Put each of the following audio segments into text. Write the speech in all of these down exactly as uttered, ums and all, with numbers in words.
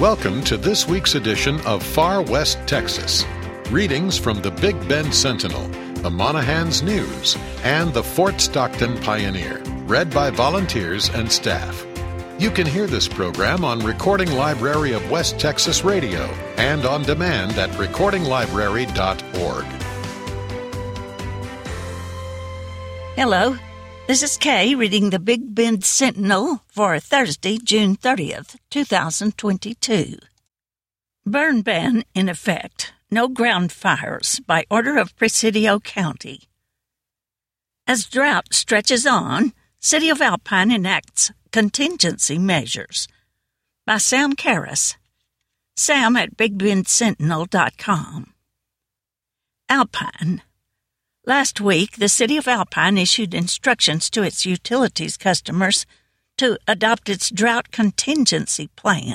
Welcome to this week's edition of Far West Texas. Readings from the Big Bend Sentinel, the Monahans News, and the Fort Stockton Pioneer, read by volunteers and staff. You can hear this program on Recording Library of West Texas Radio and on demand at recording library dot org. Hello, this is Kay reading the Big Bend Sentinel for Thursday, June thirtieth, twenty twenty-two. Burn ban in effect. No ground fires by order of Presidio County. As drought stretches on, City of Alpine enacts contingency measures. By Sam Karras. Sam at big bend sentinel dot com. Alpine. Last week, the City of Alpine issued instructions to its utilities customers to adopt its drought contingency plan.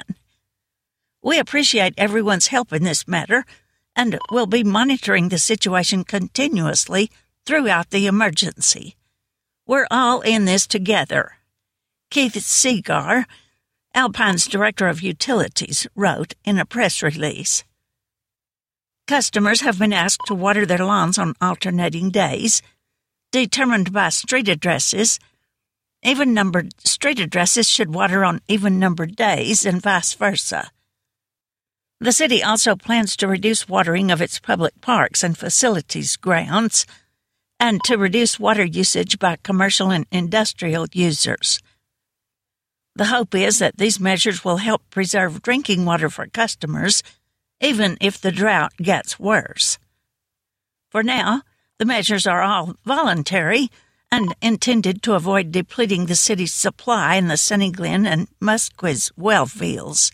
We appreciate everyone's help in this matter and will be monitoring the situation continuously throughout the emergency. We're all in this together. Keith Segar, Alpine's Director of Utilities, wrote in a press release. Customers have been asked to water their lawns on alternating days, determined by street addresses. Even-numbered street addresses should water on even-numbered days and vice versa. The city also plans to reduce watering of its public parks and facilities grounds and to reduce water usage by commercial and industrial users. The hope is that these measures will help preserve drinking water for customers, even if the drought gets worse. For now, the measures are all voluntary and intended to avoid depleting the city's supply in the Sunny Glen and Musquiz well fields.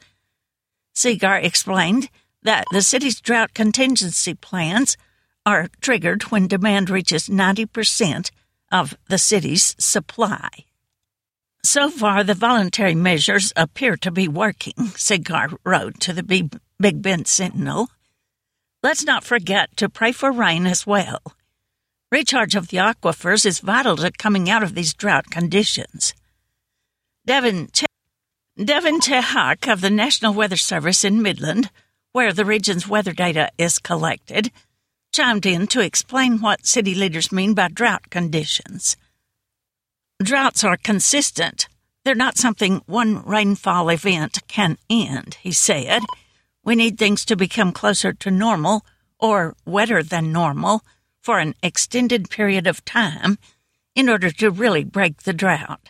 Segar explained that the city's drought contingency plans are triggered when demand reaches ninety percent of the city's supply. So far, the voluntary measures appear to be working, Segar wrote to the Big Bend Sentinel. Let's not forget to pray for rain as well. Recharge of the aquifers is vital to coming out of these drought conditions. Devin Ch- Devin Tehak of the National Weather Service in Midland, where the region's weather data is collected, chimed in to explain what city leaders mean by drought conditions. Droughts are consistent. They're not something one rainfall event can end, he said. We need things to become closer to normal or wetter than normal for an extended period of time in order to really break the drought.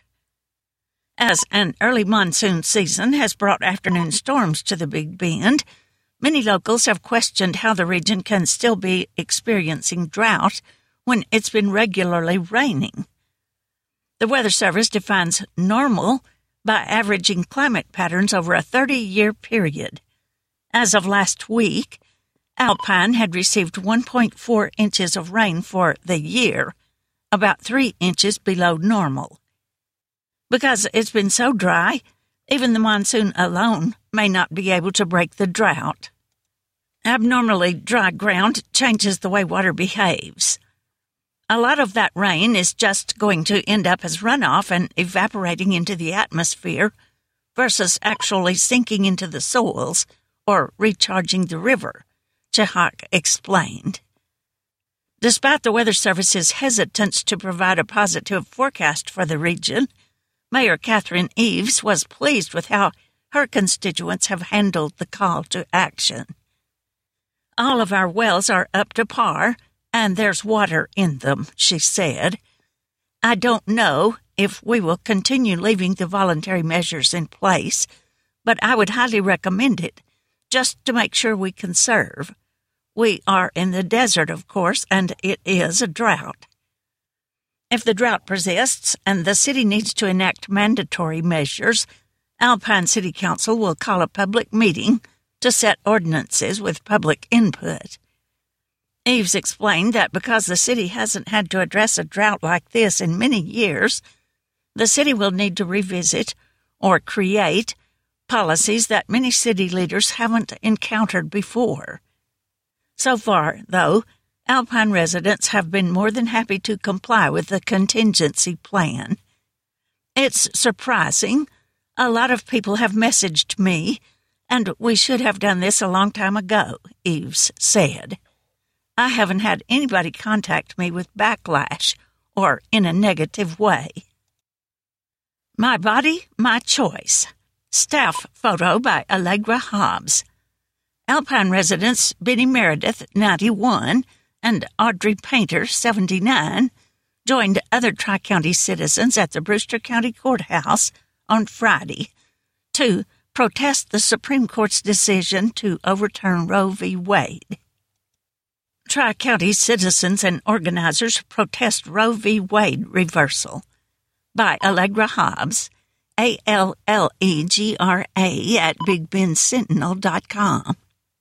As an early monsoon season has brought afternoon storms to the Big Bend, many locals have questioned how the region can still be experiencing drought when it's been regularly raining. The Weather Service defines normal by averaging climate patterns over a thirty-year period. As of last week, Alpine had received one point four inches of rain for the year, about three inches below normal. Because it's been so dry, even the monsoon alone may not be able to break the drought. Abnormally dry ground changes the way water behaves. A lot of that rain is just going to end up as runoff and evaporating into the atmosphere versus actually sinking into the soils or recharging the river, Chehak explained. Despite the Weather Service's hesitance to provide a positive forecast for the region, Mayor Catherine Eves was pleased with how her constituents have handled the call to action. All of our wells are up to par, and there's water in them, she said. I don't know if we will continue leaving the voluntary measures in place, but I would highly recommend it, just to make sure we conserve. We are in the desert, of course, and it is a drought. If the drought persists and the city needs to enact mandatory measures, Alpine City Council will call a public meeting to set ordinances with public input. Eves explained that because the city hasn't had to address a drought like this in many years, the city will need to revisit or create policies that many city leaders haven't encountered before. So far, though, Alpine residents have been more than happy to comply with the contingency plan. It's surprising. A lot of people have messaged me And we should have done this a long time ago, Eves said. I haven't had anybody contact me with backlash or in a negative way. My Body, My Choice. Staff photo by Allegra Hobbs. Alpine residents Benny Meredith, ninety-one, and Audrey Painter, seventy-nine, joined other Tri-County citizens at the Brewster County Courthouse on Friday to protest the Supreme Court's decision to overturn Roe v. Wade. Tri-County citizens and organizers protest Roe v. Wade reversal. By Allegra Hobbs, A L L E G R A at big bend sentinel dot com.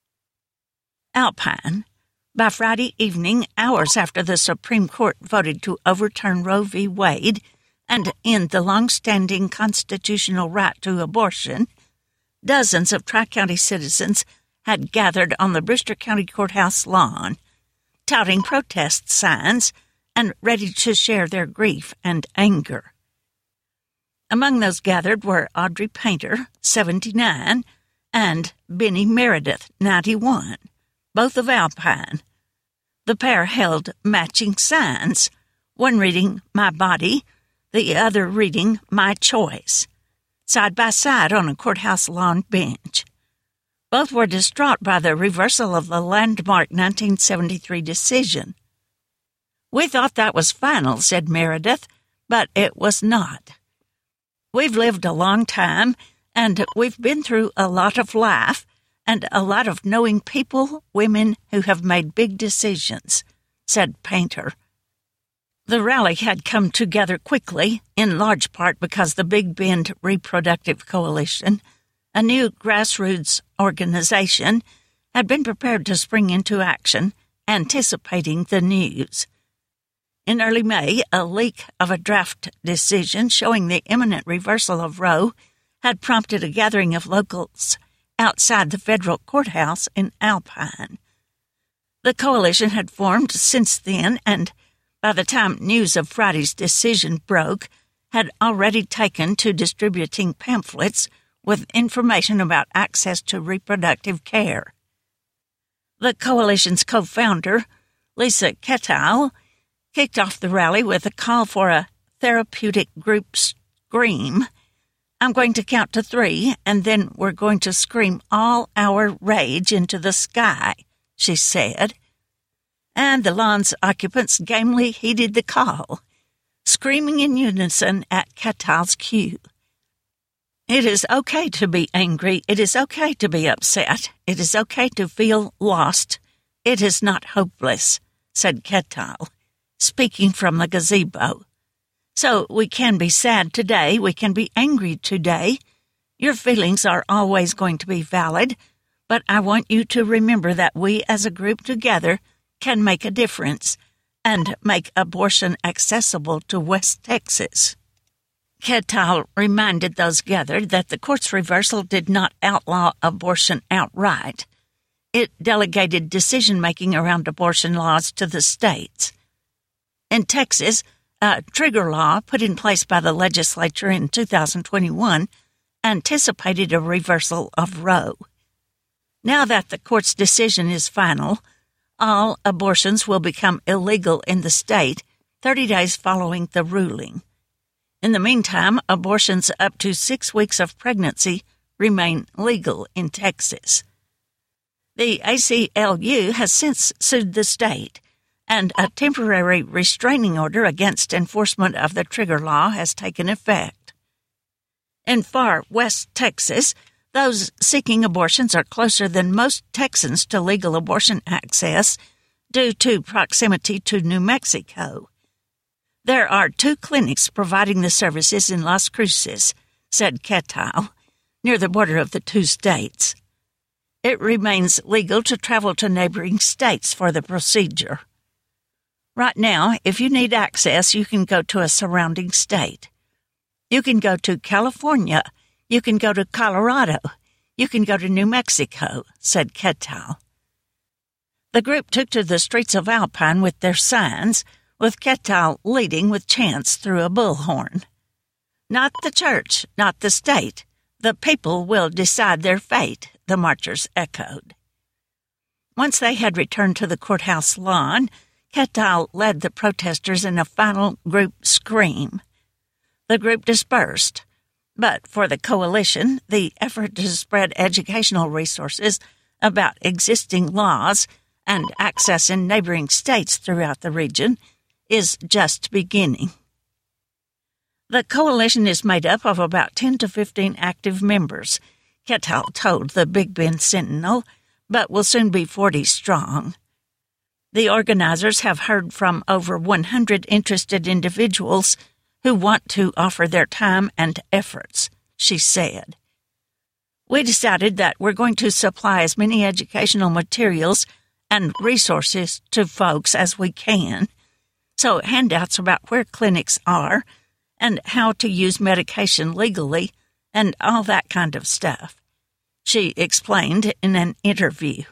Alpine. By Friday evening, hours after the Supreme Court voted to overturn Roe v. Wade and end the long-standing constitutional right to abortion, dozens of Tri-County citizens had gathered on the Brewster County Courthouse lawn, touting protest signs and ready to share their grief and anger. Among those gathered were Audrey Painter, seventy-nine, and Benny Meredith, ninety-one, both of Alpine. The pair held matching signs, one reading My Body, the other reading My Choice, side by side on a courthouse lawn bench. Both were distraught by the reversal of the landmark nineteen seventy-three decision. We thought that was final, said Meredith, but it was not. We've lived a long time, and we've been through a lot of life and a lot of knowing people, women who have made big decisions, said Painter. The rally had come together quickly, in large part because the Big Bend Reproductive Coalition, a new grassroots organization, had been prepared to spring into action, anticipating the news. In early May, a leak of a draft decision showing the imminent reversal of Roe had prompted a gathering of locals outside the federal courthouse in Alpine. The coalition had formed since then, and by the time news of Friday's decision broke, had already taken to distributing pamphlets with information about access to reproductive care. The coalition's co-founder, Lisa Kettle, kicked off the rally with a call for a therapeutic group scream. I'm going to count to three, and then we're going to scream all our rage into the sky, she said. And the lawn's occupants gamely heeded the call, screaming in unison at Kettle's cue. It is okay to be angry. It is okay to be upset. It is okay to feel lost. It is not hopeless, said Kettle, speaking from the gazebo. So we can be sad today. We can be angry today. Your feelings are always going to be valid, but I want you to remember that we as a group together can make a difference and make abortion accessible to West Texas. Kettle reminded those gathered that the court's reversal did not outlaw abortion outright. It delegated decision-making around abortion laws to the states. In Texas, a trigger law put in place by the legislature in two thousand twenty-one anticipated a reversal of Roe. Now that the court's decision is final, all abortions will become illegal in the state thirty days following the ruling. In the meantime, abortions up to six weeks of pregnancy remain legal in Texas. The A C L U has since sued the state, and a temporary restraining order against enforcement of the trigger law has taken effect. In far West Texas, those seeking abortions are closer than most Texans to legal abortion access due to proximity to New Mexico. There are two clinics providing the services in Las Cruces, said Kettle, near the border of the two states. It remains legal to travel to neighboring states for the procedure. Right now, if you need access, you can go to a surrounding state. You can go to California. You can go to Colorado. You can go to New Mexico, said Kettle. The group took to the streets of Alpine with their signs, with Kettle leading with chants through a bullhorn. Not the church, not the state. The people will decide their fate, the marchers echoed. Once they had returned to the courthouse lawn, Kettle led the protesters in a final group scream. The group dispersed, but for the coalition, the effort to spread educational resources about existing laws and access in neighboring states throughout the region is just beginning. The coalition is made up of about ten to fifteen active members, Kettle told the Big Bend Sentinel, but will soon be forty strong. The organizers have heard from over one hundred interested individuals who want to offer their time and efforts, she said. We decided that we're going to supply as many educational materials and resources to folks as we can, so handouts about where clinics are and how to use medication legally and all that kind of stuff, she explained in an interview.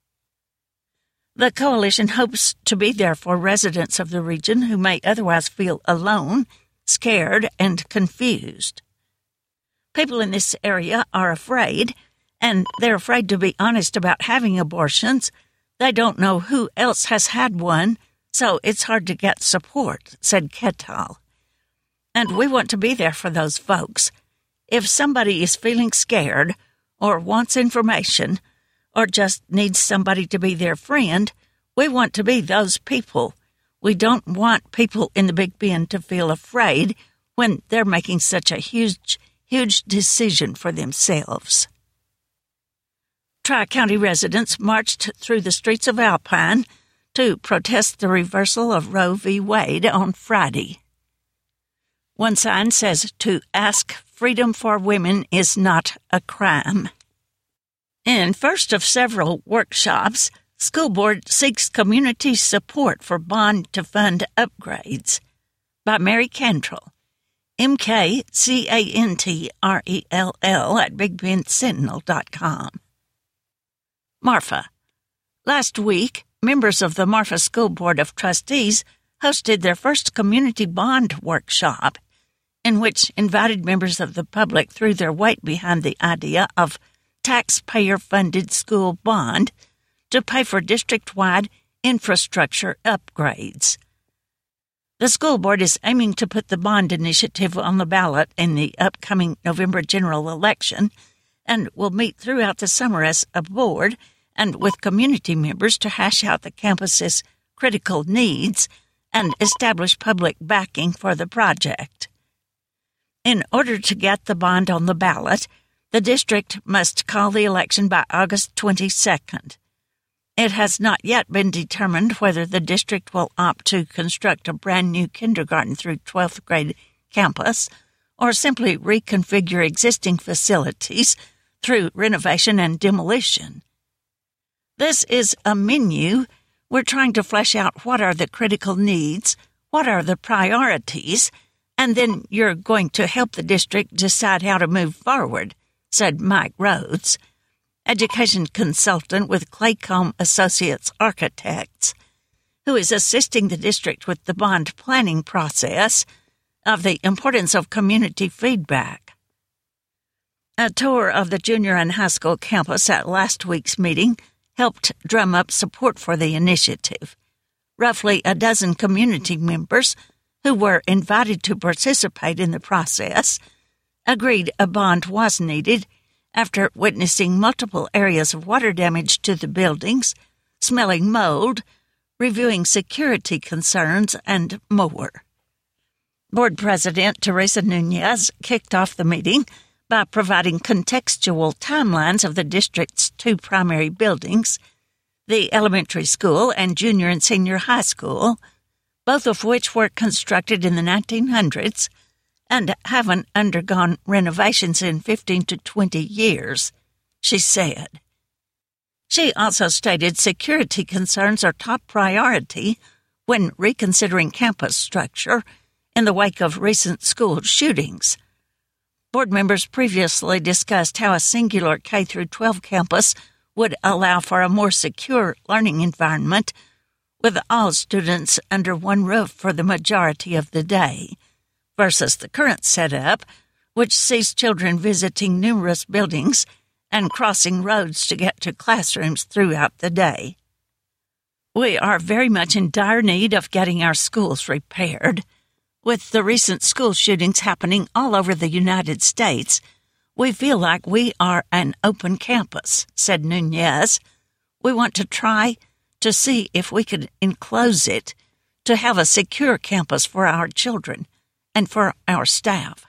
The coalition hopes to be there for residents of the region who may otherwise feel alone, scared, and confused. People in this area are afraid, and they're afraid to be honest about having abortions. They don't know who else has had one, so it's hard to get support, said Kettle. And we want to be there for those folks. If somebody is feeling scared, or wants information, or just needs somebody to be their friend, we want to be those people. We don't want people in the Big Bend to feel afraid when they're making such a huge, huge decision for themselves. Tri-County residents marched through the streets of Alpine to protest the reversal of Roe v. Wade on Friday. One sign says, "To ask freedom for women is not a crime." In first of several workshops, School Board seeks community support for bond to fund upgrades, by Mary Cantrell, M K C A N T R E L L at big bend sentinel dot com. Marfa. Last week, members of the Marfa School Board of Trustees hosted their first community bond workshop, in which invited members of the public threw their weight behind the idea of taxpayer-funded school bond to pay for district-wide infrastructure upgrades. The school board is aiming to put the bond initiative on the ballot in the upcoming November general election and will meet throughout the summer as a board and with community members to hash out the campus's critical needs and establish public backing for the project. In order to get the bond on the ballot, the district must call the election by August twenty-second. It has not yet been determined whether the district will opt to construct a brand-new kindergarten through twelfth grade campus or simply reconfigure existing facilities through renovation and demolition. This is a menu. We're trying to flesh out what are the critical needs, what are the priorities, and then you're going to help the district decide how to move forward, said Mike Rhodes, education consultant with Claycomb Associates Architects, who is assisting the district with the bond planning process of the importance of community feedback. A tour of the junior and high school campus at last week's meeting helped drum up support for the initiative. Roughly a dozen community members who were invited to participate in the process agreed a bond was needed after witnessing multiple areas of water damage to the buildings, smelling mold, reviewing security concerns, and more. Board President Teresa Nunez kicked off the meeting by providing contextual timelines of the district's two primary buildings, the elementary school and junior and senior high school, both of which were constructed in the nineteen hundreds and haven't undergone renovations in fifteen to twenty years, she said. She also stated security concerns are top priority when reconsidering campus structure in the wake of recent school shootings. Board members previously discussed how a singular K through twelve campus would allow for a more secure learning environment with all students under one roof for the majority of the day, versus the current setup, which sees children visiting numerous buildings and crossing roads to get to classrooms throughout the day. We are very much in dire need of getting our schools repaired. With the recent school shootings happening all over the United States, we feel like we are an open campus, said Nunez. We want to try to see if we could enclose it to have a secure campus for our children and for our staff.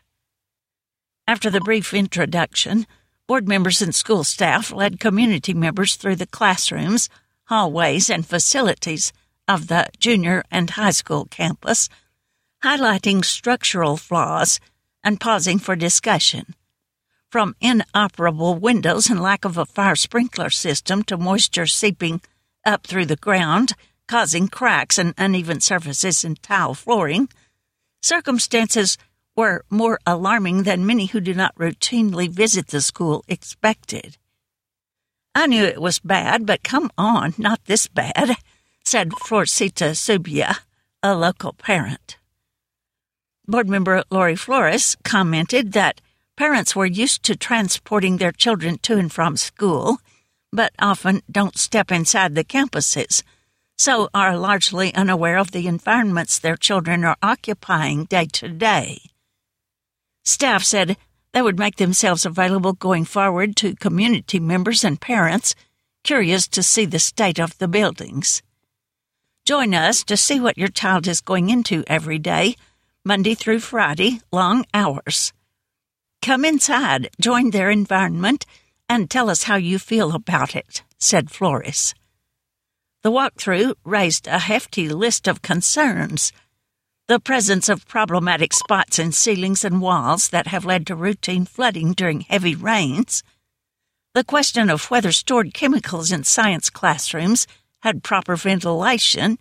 After the brief introduction, board members and school staff led community members through the classrooms, hallways, and facilities of the junior and high school campus, highlighting structural flaws and pausing for discussion. From inoperable windows and lack of a fire sprinkler system to moisture seeping up through the ground, causing cracks and uneven surfaces in tile flooring, circumstances were more alarming than many who do not routinely visit the school expected. I knew it was bad, but come on, not this bad, said Florcita Subia, a local parent. Board member Lori Flores commented that parents were used to transporting their children to and from school, but often don't step inside the campuses, so are largely unaware of the environments their children are occupying day to day. Staff said they would make themselves available going forward to community members and parents curious to see the state of the buildings. Join us to see what your child is going into every day, Monday through Friday, long hours. Come inside, join their environment, and tell us how you feel about it, said Flores. The walkthrough raised a hefty list of concerns. The presence of problematic spots in ceilings and walls that have led to routine flooding during heavy rains, the question of whether stored chemicals in science classrooms had proper ventilation,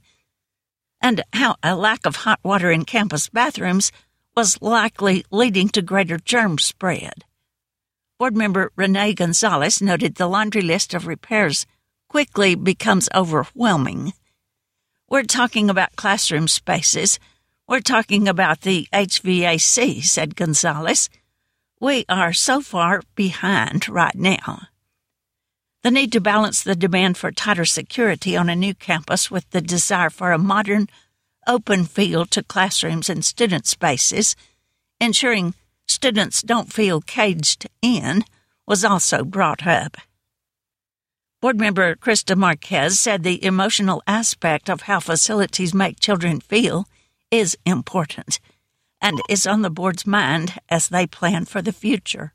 and how a lack of hot water in campus bathrooms was likely leading to greater germ spread. Board member Renee Gonzalez noted the laundry list of repairs quickly becomes overwhelming. We're talking about classroom spaces. We're talking about the H V A C, said Gonzalez. We are so far behind right now. The need to balance the demand for tighter security on a new campus with the desire for a modern, open feel to classrooms and student spaces, ensuring students don't feel caged in, was also brought up. Board member Krista Marquez said the emotional aspect of how facilities make children feel is important and is on the board's mind as they plan for the future.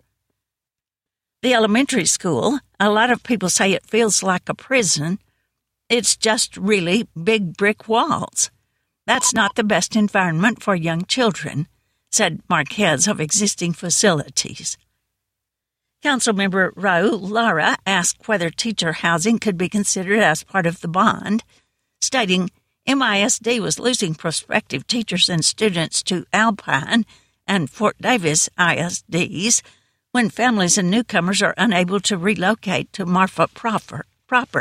The elementary school, a lot of people say it feels like a prison. It's just really big brick walls. That's not the best environment for young children, said Marquez of existing facilities. Councilmember Raul Lara asked whether teacher housing could be considered as part of the bond, stating M I S D was losing prospective teachers and students to Alpine and Fort Davis I S Ds when families and newcomers are unable to relocate to Marfa proper. proper.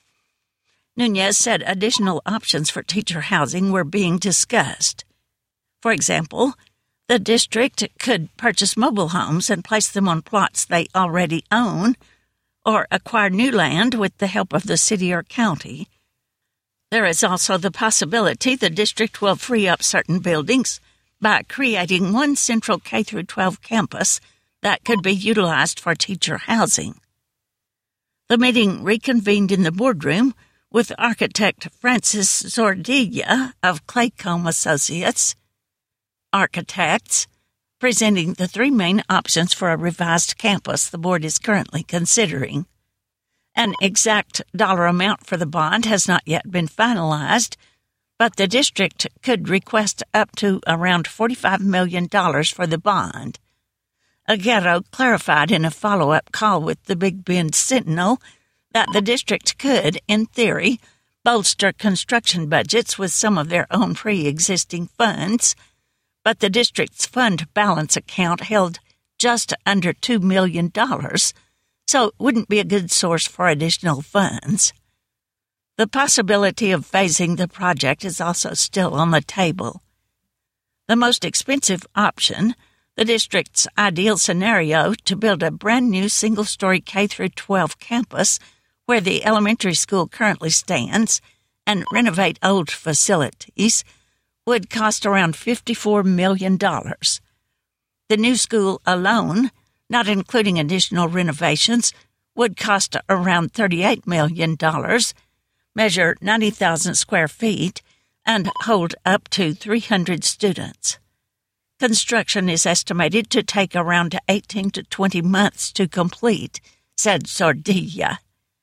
Nunez said additional options for teacher housing were being discussed. For example, the district could purchase mobile homes and place them on plots they already own, or acquire new land with the help of the city or county. There is also the possibility the district will free up certain buildings by creating one central K through twelve campus that could be utilized for teacher housing. The meeting reconvened in the boardroom with architect Francis Zordilla of Claycomb Associates, architects, presenting the three main options for a revised campus the board is currently considering. An exact dollar amount for the bond has not yet been finalized, but the district could request up to around forty-five million dollars for the bond. Aguero clarified in a follow-up call with the Big Bend Sentinel that the district could, in theory, bolster construction budgets with some of their own pre-existing funds, but the district's fund balance account held just under two million dollars, so it wouldn't be a good source for additional funds. The possibility of phasing the project is also still on the table. The most expensive option, the district's ideal scenario to build a brand-new single-story K through twelve campus where the elementary school currently stands and renovate old facilities would cost around fifty-four million dollars. The new school alone, not including additional renovations, would cost around thirty-eight million dollars, measure ninety thousand square feet, and hold up to three hundred students. Construction is estimated to take around eighteen to twenty months to complete, said Sordilla.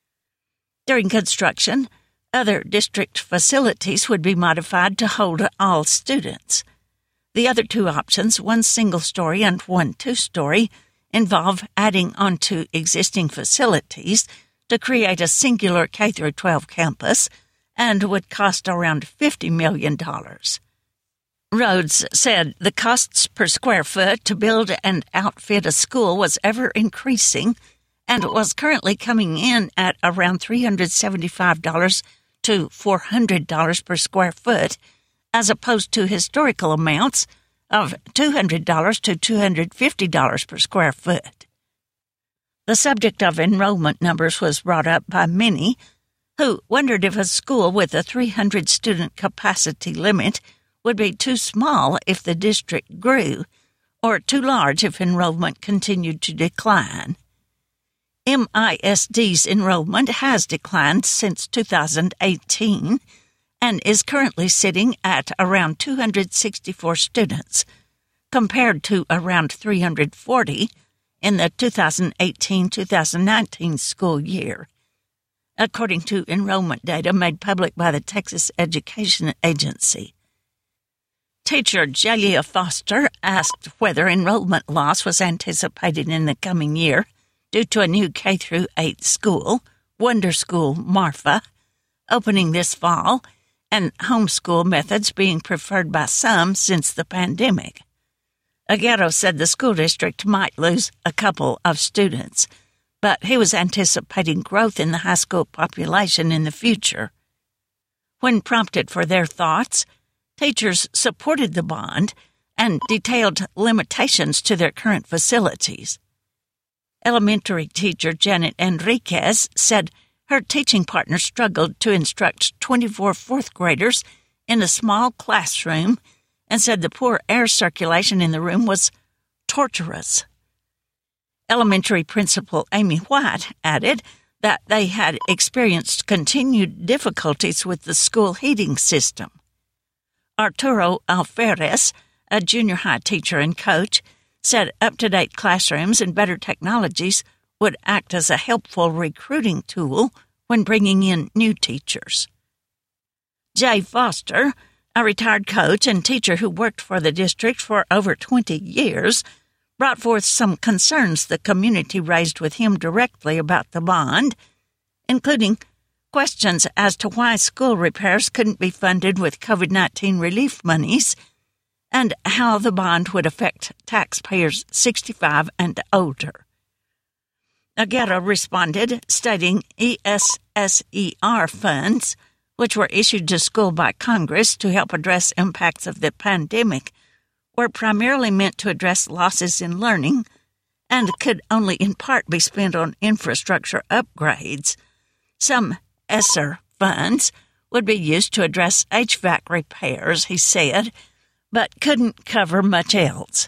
During construction, other district facilities would be modified to hold all students. The other two options, one single-story and one two-story, involve adding onto existing facilities to create a singular K through twelve campus and would cost around fifty million dollars. Rhodes said the costs per square foot to build and outfit a school was ever increasing and was currently coming in at around three hundred seventy-five dollars to four hundred dollars per square foot, as opposed to historical amounts of two hundred dollars to two hundred fifty dollars per square foot. The subject of enrollment numbers was brought up by many who wondered if a school with a three hundred student capacity limit would be too small if the district grew, or too large if enrollment continued to decline. M I S D's enrollment has declined since two thousand eighteen and is currently sitting at around two hundred sixty-four students, compared to around three hundred forty in the two thousand eighteen to two thousand nineteen school year, according to enrollment data made public by the Texas Education Agency. Teacher Jalea Foster asked whether enrollment loss was anticipated in the coming year due to a new K through eight school, Wonder School Marfa, opening this fall, and homeschool methods being preferred by some since the pandemic. Aguero said the school district might lose a couple of students, but he was anticipating growth in the high school population in the future. When prompted for their thoughts, teachers supported the bond and detailed limitations to their current facilities. Elementary teacher Janet Enriquez said her teaching partner struggled to instruct twenty-four fourth graders in a small classroom and said the poor air circulation in the room was torturous. Elementary principal Amy White added that they had experienced continued difficulties with the school heating system. Arturo Alferez, a junior high teacher and coach, said up-to-date classrooms and better technologies would act as a helpful recruiting tool when bringing in new teachers. Jay Foster, a retired coach and teacher who worked for the district for over twenty years, brought forth some concerns the community raised with him directly about the bond, including questions as to why school repairs couldn't be funded with COVID nineteen relief monies and how the bond would affect taxpayers sixty-five and older. Aguero responded, stating E S S E R funds, which were issued to school by Congress to help address impacts of the pandemic, were primarily meant to address losses in learning and could only in part be spent on infrastructure upgrades. Some ESSER funds would be used to address H V A C repairs, he said, but couldn't cover much else.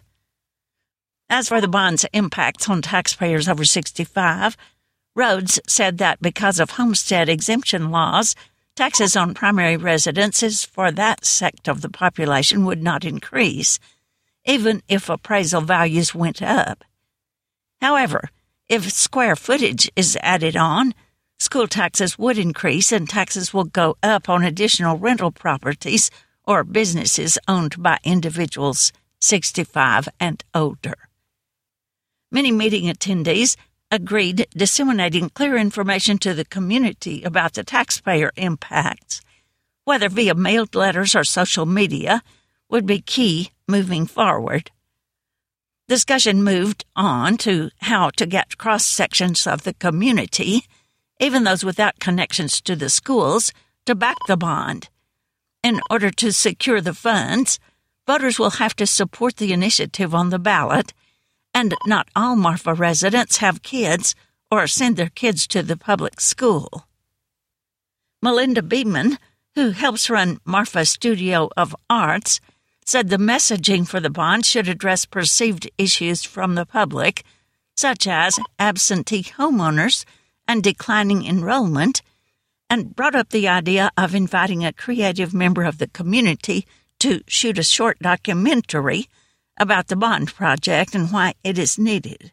As for the bond's impacts on taxpayers over sixty-five, Rhodes said that because of homestead exemption laws, taxes on primary residences for that sect of the population would not increase, even if appraisal values went up. However, if square footage is added on, school taxes would increase and taxes will go up on additional rental properties or businesses owned by individuals sixty-five and older. Many meeting attendees agreed disseminating clear information to the community about the taxpayer impacts, whether via mailed letters or social media, would be key moving forward. Discussion moved on to how to get cross-sections of the community, even those without connections to the schools, to back the bond. In order to secure the funds, voters will have to support the initiative on the ballot, and not all Marfa residents have kids or send their kids to the public school. Melinda Beeman, who helps run Marfa Studio of Arts, said the messaging for the bond should address perceived issues from the public, such as absentee homeowners and declining enrollment, and brought up the idea of inviting a creative member of the community to shoot a short documentary about the bond project and why it is needed.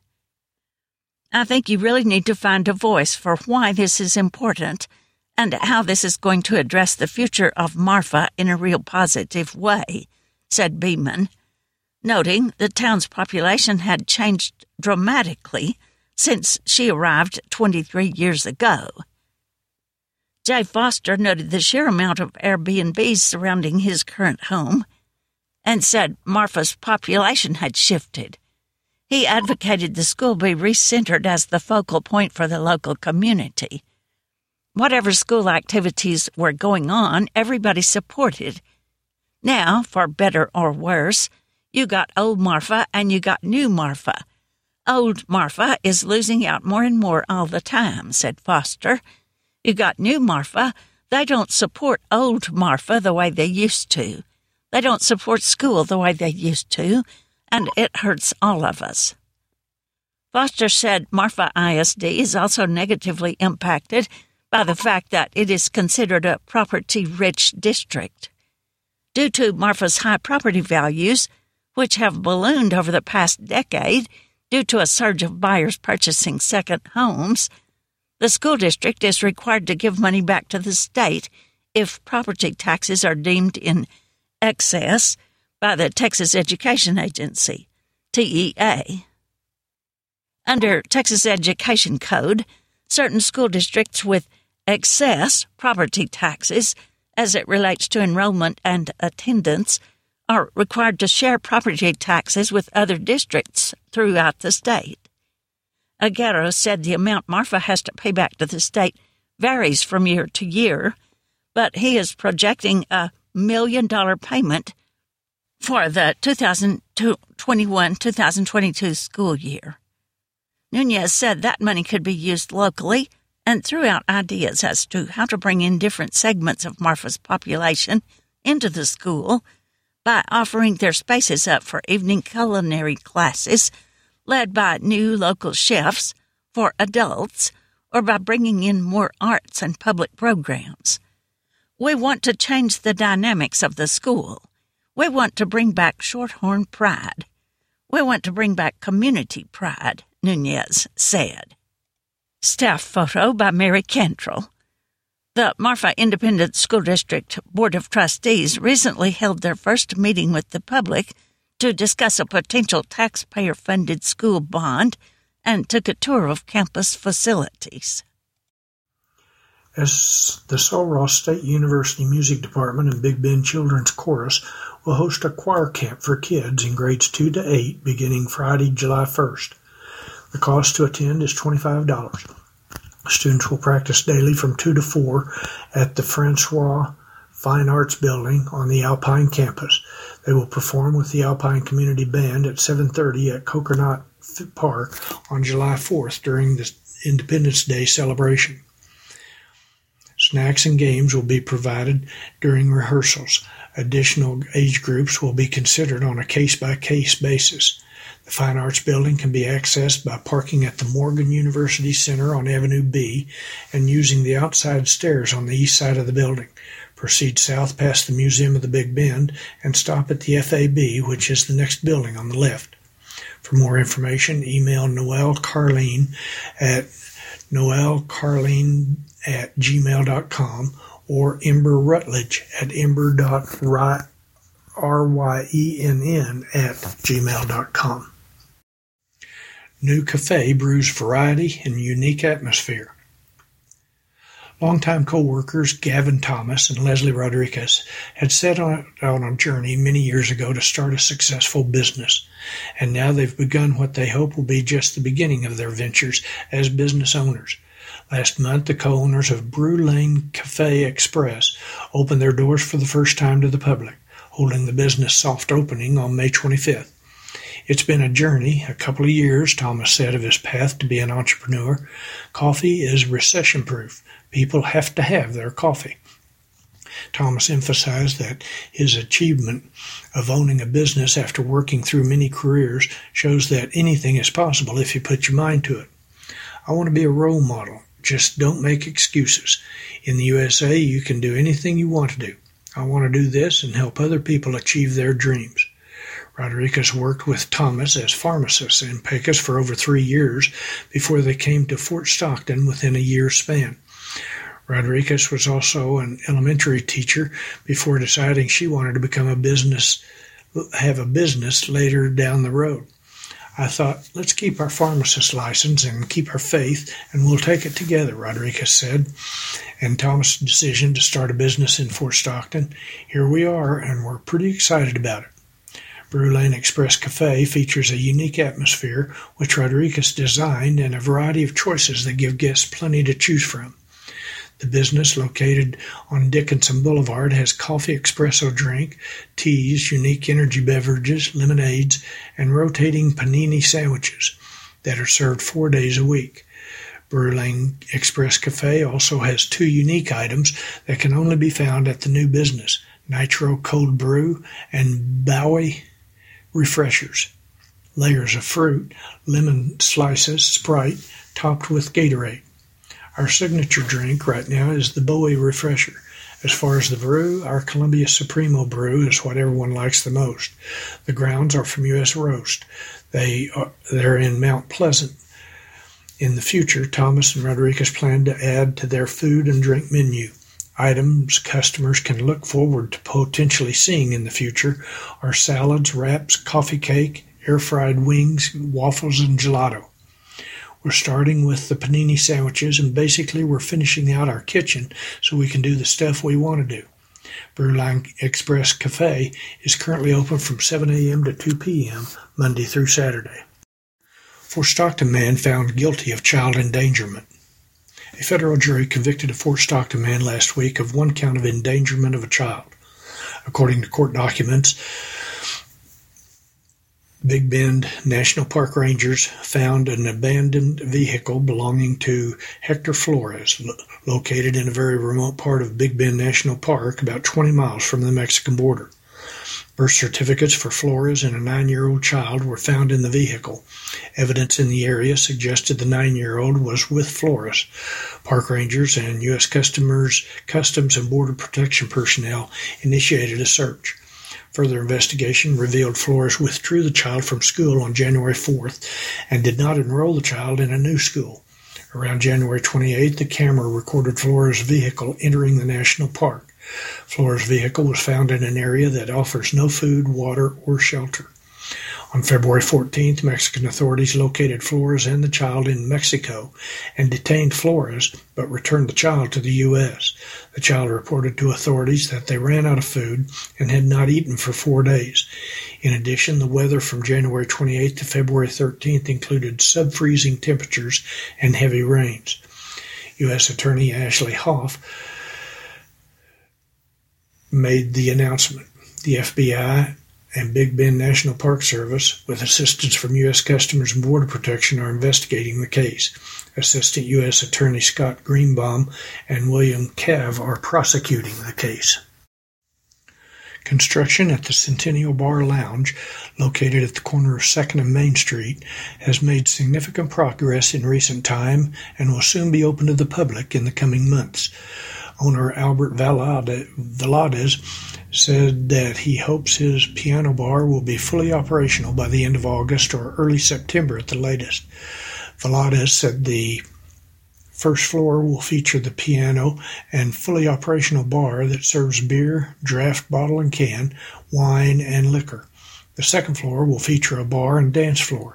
I think you really need to find a voice for why this is important and how this is going to address the future of Marfa in a real positive way, said Beeman, noting the town's population had changed dramatically since she arrived twenty-three years ago. Jay Foster noted the sheer amount of Airbnbs surrounding his current home and said Marfa's population had shifted. He advocated the school be recentered as the focal point for the local community. Whatever school activities were going on, everybody supported. Now, for better or worse, you got old Marfa and you got new Marfa. Old Marfa is losing out more and more all the time, said Foster. You got new Marfa, they don't support old Marfa the way they used to. They don't support school the way they used to, and it hurts all of us. Foster said Marfa I S D is also negatively impacted by the fact that it is considered a property-rich district. Due to Marfa's high property values, which have ballooned over the past decade due to a surge of buyers purchasing second homes, the school district is required to give money back to the state if property taxes are deemed in excess by the Texas Education Agency, T E A. Under Texas Education Code, certain school districts with excess property taxes as it relates to enrollment and attendance are required to share property taxes with other districts throughout the state. Aguero said the amount Marfa has to pay back to the state varies from year to year, but he is projecting a million-dollar payment for the two thousand twenty-one two thousand twenty-two school year. Nunez said that money could be used locally and threw out ideas as to how to bring in different segments of Marfa's population into the school by offering their spaces up for evening culinary classes led by new local chefs for adults or by bringing in more arts and public programs. We want to change the dynamics of the school. We want to bring back Shorthorn pride. We want to bring back community pride, Nunez said. Staff photo by Mary Cantrell. The Marfa Independent School District Board of Trustees recently held their first meeting with the public to discuss a potential taxpayer-funded school bond and took a tour of campus facilities. As the Sul Ross State University Music Department and Big Bend Children's Chorus will host a choir camp for kids in grades two to eight beginning Friday, July first. The cost to attend is twenty-five dollars. Students will practice daily from two to four at the Francois Fine Arts Building on the Alpine campus. They will perform with the Alpine Community Band at seven thirty at Coconut Park on July fourth during the Independence Day celebration. Snacks and games will be provided during rehearsals. Additional age groups will be considered on a case-by-case basis. The Fine Arts Building can be accessed by parking at the Morgan University Center on Avenue B and using the outside stairs on the east side of the building. Proceed south past the Museum of the Big Bend and stop at the F A B, which is the next building on the left. For more information, email Noelle Carleen at noellecarleen at gmail dot com or Ember Rutledge at ember dot ryenn at gmail dot com. New Cafe brews variety and unique atmosphere. Longtime co-workers Gavin Thomas and Leslie Rodriguez had set out on a journey many years ago to start a successful business, and now they've begun what they hope will be just the beginning of their ventures as business owners. Last month, the co-owners of Brew Lane Cafe Express opened their doors for the first time to the public. holding the business soft opening on May twenty-fifth. It's been a journey, a couple of years, Thomas said of his path to be an entrepreneur. Coffee is recession-proof. People have to have their coffee. Thomas emphasized that his achievement of owning a business after working through many careers shows that anything is possible if you put your mind to it. I want to be a role model. Just don't make excuses. In the U S A, you can do anything you want to do. I want to do this and help other people achieve their dreams. Rodriguez worked with Thomas as pharmacists in Pecos for over three years before they came to Fort Stockton within a year's span. Rodriguez was also an elementary teacher before deciding she wanted to become a business, have a business later down the road. I thought, let's keep our pharmacist license and keep our faith, and we'll take it together, Rodriguez said. And Thomas' decision to start a business in Fort Stockton, here we are, and we're pretty excited about it. Brew Lane Express Cafe features a unique atmosphere, which Rodriguez designed, and a variety of choices that give guests plenty to choose from. The business, located on Dickinson Boulevard, has coffee espresso drink, teas, unique energy beverages, lemonades, and rotating panini sandwiches that are served four days a week. Brew Lane Express Cafe also has two unique items that can only be found at the new business, Nitro Cold Brew and Bowie Refreshers. Layers of fruit, lemon slices, Sprite, topped with Gatorade. Our signature drink right now is the Bowie Refresher. As far as the brew, our Columbia Supremo brew is what everyone likes the most. The grounds are from U S Roast. They are, they're in Mount Pleasant. In the future, Thomas and Rodriguez plan to add to their food and drink menu. Items customers can look forward to potentially seeing in the future are salads, wraps, coffee cake, air-fried wings, waffles, and gelato. We're starting with the panini sandwiches, and basically we're finishing out our kitchen so we can do the stuff we want to do. Brew Lane Express Cafe is currently open from seven a.m. to two p.m. Monday through Saturday. Fort Stockton man found guilty of child endangerment. A federal jury convicted a Fort Stockton man last week of one count of endangerment of a child. According to court documents, Big Bend National Park rangers found an abandoned vehicle belonging to Hector Flores, lo- located in a very remote part of Big Bend National Park, about twenty miles from the Mexican border. Birth certificates for Flores and a nine-year-old child were found in the vehicle. Evidence in the area suggested the nine-year-old was with Flores. Park rangers and U S Customers, Customs and Border Protection personnel initiated a search. Further investigation revealed Flores withdrew the child from school on January fourth and did not enroll the child in a new school. Around January twenty-eighth, the camera recorded Flores' vehicle entering the national park. Flores' vehicle was found in an area that offers no food, water, or shelter. On February fourteenth, Mexican authorities located Flores and the child in Mexico and detained Flores, but returned the child to the U S. The child reported to authorities that they ran out of food and had not eaten for four days. In addition, the weather from January twenty-eighth to February thirteenth included sub-freezing temperatures and heavy rains. U S Attorney Ashley Hoff made the announcement. The F B I and Big Bend National Park Service, with assistance from U S Customs and Border Protection, are investigating the case. Assistant U S Attorney Scott Greenbaum and William Cav are prosecuting the case. Construction at the Centennial Bar Lounge, located at the corner of second and Main Street, has made significant progress in recent time and will soon be open to the public in the coming months. Owner Albert Valadez said that he hopes his piano bar will be fully operational by the end of August or early September at the latest. Valadez said the first floor will feature the piano and fully operational bar that serves beer, draft bottle and can, wine, and liquor. The second floor will feature a bar and dance floor.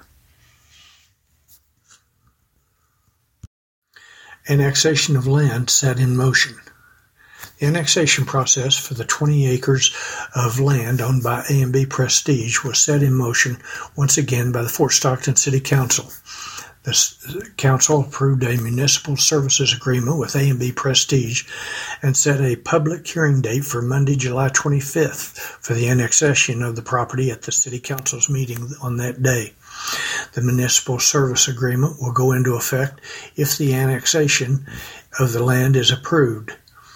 Annexation of land set in motion. The annexation process for the twenty acres of land owned by A and B Prestige was set in motion once again by the Fort Stockton City Council. The council approved a municipal services agreement with A and B Prestige and set a public hearing date for Monday, July twenty-fifth for the annexation of the property at the City Council's meeting on that day. The municipal service agreement will go into effect if the annexation of the land is approved.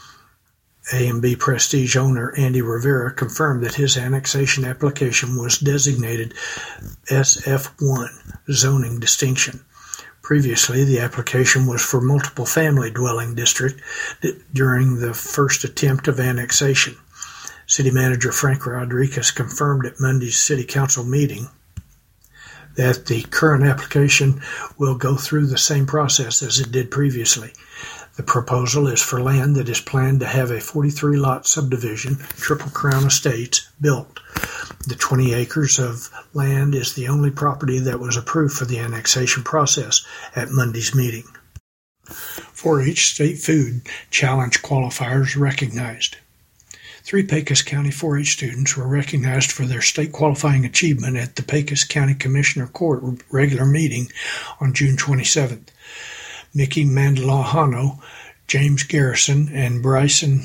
A and B Prestige owner Andy Rivera confirmed that his annexation application was designated S F one zoning distinction. Previously, the application was for multiple family dwelling district during the first attempt of annexation. City Manager Frank Rodriguez confirmed at Monday's City Council meeting that the current application will go through the same process as it did previously. The proposal is for land that is planned to have a forty-three lot subdivision, Triple Crown Estates, built. The twenty acres of land is the only property that was approved for the annexation process at Monday's meeting. four H State Food Challenge qualifiers recognized. Three Pecos County four H students were recognized for their state qualifying achievement at the Pecos County Commissioner Court regular meeting on June twenty-seventh. Mickey Mandalahano, James Garrison, and Bryson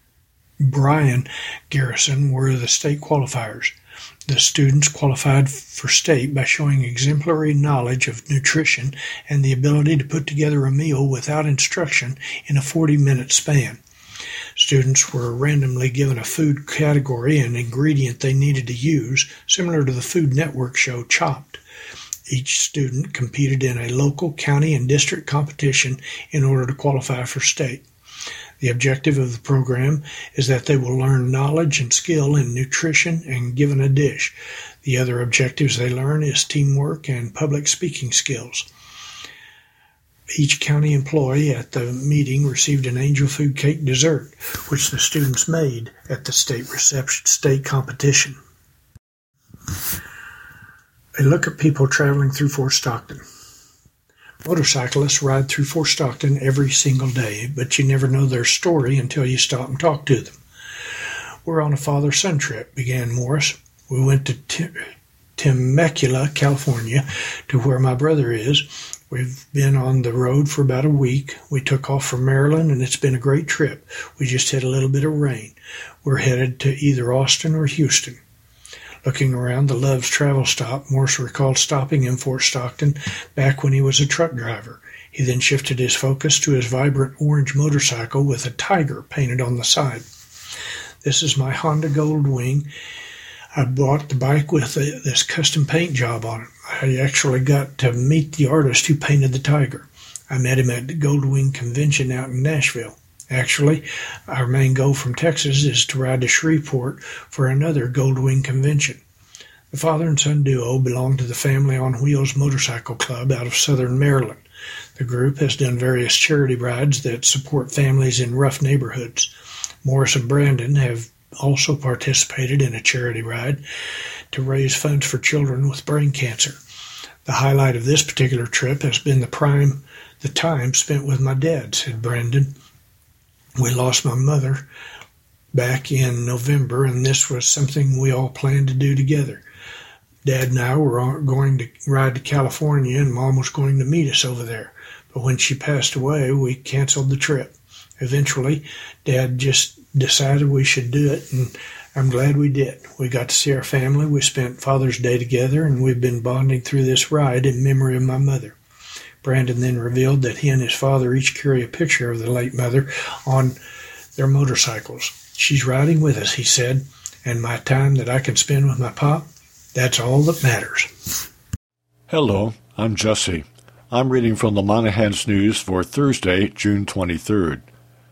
Brian Garrison were the state qualifiers. The students qualified for state by showing exemplary knowledge of nutrition and the ability to put together a meal without instruction in a forty-minute span. Students were randomly given a food category and ingredient they needed to use, similar to the Food Network show Chopped. Each student competed in a local, county, and district competition in order to qualify for state. The objective of the program is that they will learn knowledge and skill in nutrition and given a dish. The other objectives they learn is teamwork and public speaking skills. Each county employee at the meeting received an angel food cake dessert, which the students made at the state reception state competition. A look at people traveling through Fort Stockton. Motorcyclists ride through Fort Stockton every single day, but you never know their story until you stop and talk to them. We're on a father-son trip, began Morris. We went to Tim- Temecula, California, to where my brother is. We've been on the road for about a week. We took off from Maryland, and it's been a great trip. We just had a little bit of rain. We're headed to either Austin or Houston. Looking around the Love's travel stop, Morse recalled stopping in Fort Stockton back when he was a truck driver. He then shifted his focus to his vibrant orange motorcycle with a tiger painted on the side. This is my Honda Goldwing. I bought the bike with a, this custom paint job on it. I actually got to meet the artist who painted the tiger. I met him at the Goldwing convention out in Nashville. Actually, our main goal from Texas is to ride to Shreveport for another Goldwing convention. The father and son duo belong to the Family on Wheels Motorcycle Club out of southern Maryland. The group has done various charity rides that support families in rough neighborhoods. Morris and Brandon have also participated in a charity ride to raise funds for children with brain cancer. The highlight of this particular trip has been the prime, the time spent with my dad, said Brandon. We lost my mother back in November, and this was something we all planned to do together. Dad and I were going to ride to California, and Mom was going to meet us over there. But when she passed away, we canceled the trip. Eventually, Dad just decided we should do it, and I'm glad we did. We got to see our family. We spent Father's Day together, and we've been bonding through this ride in memory of my mother. Brandon then revealed that he and his father each carry a picture of the late mother on their motorcycles. She's riding with us, he said, and my time that I can spend with my pop, that's all that matters. Hello, I'm Jesse. I'm reading from the Monahans News for Thursday, June twenty-third.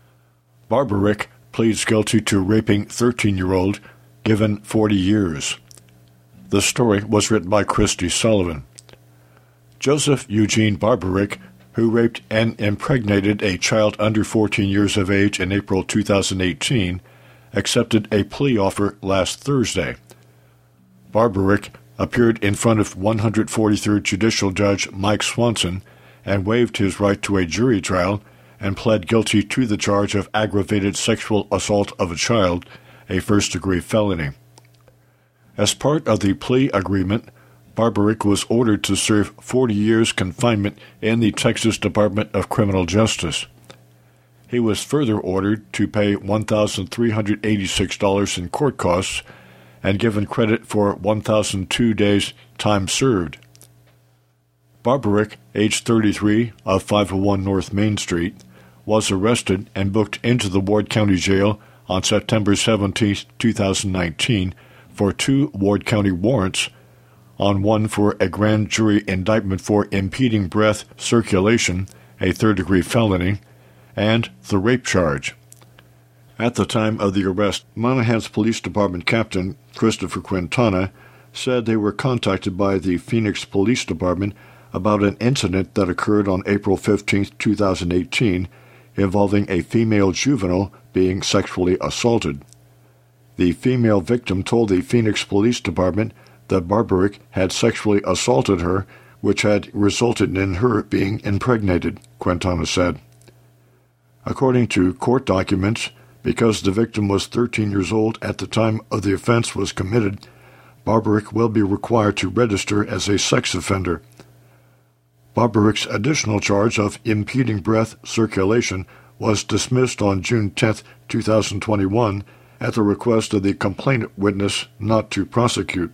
Barbarick pleads guilty to raping thirteen-year-old, given forty years. The story was written by Christy Sullivan. Joseph Eugene Barbarick, who raped and impregnated a child under fourteen years of age in April two thousand eighteen, accepted a plea offer last Thursday. Barbarick appeared in front of one hundred forty-third Judicial Judge Mike Swanson and waived his right to a jury trial and pled guilty to the charge of aggravated sexual assault of a child, a first-degree felony. As part of the plea agreement, Barbarick was ordered to serve forty years confinement in the Texas Department of Criminal Justice. He was further ordered to pay one thousand three hundred eighty-six dollars in court costs and given credit for one thousand two days time served. Barbarick, age thirty-three, of five oh one North Main Street, was arrested and booked into the Ward County Jail on September seventeenth, two thousand nineteen, for two Ward County warrants, on one for a grand jury indictment for impeding breath circulation, a third-degree felony, and the rape charge. At the time of the arrest, Monahans Police Department Captain Christopher Quintana said they were contacted by the Phoenix Police Department about an incident that occurred on April fifteenth, two thousand eighteen, involving a female juvenile being sexually assaulted. The female victim told the Phoenix Police Department that Barbarick had sexually assaulted her, which had resulted in her being impregnated, Quintana said. According to court documents, because the victim was thirteen years old at the time of the offense was committed, Barbarick will be required to register as a sex offender. Barbarick's additional charge of impeding breath circulation was dismissed on June tenth, two thousand twenty-one, at the request of the complainant witness not to prosecute.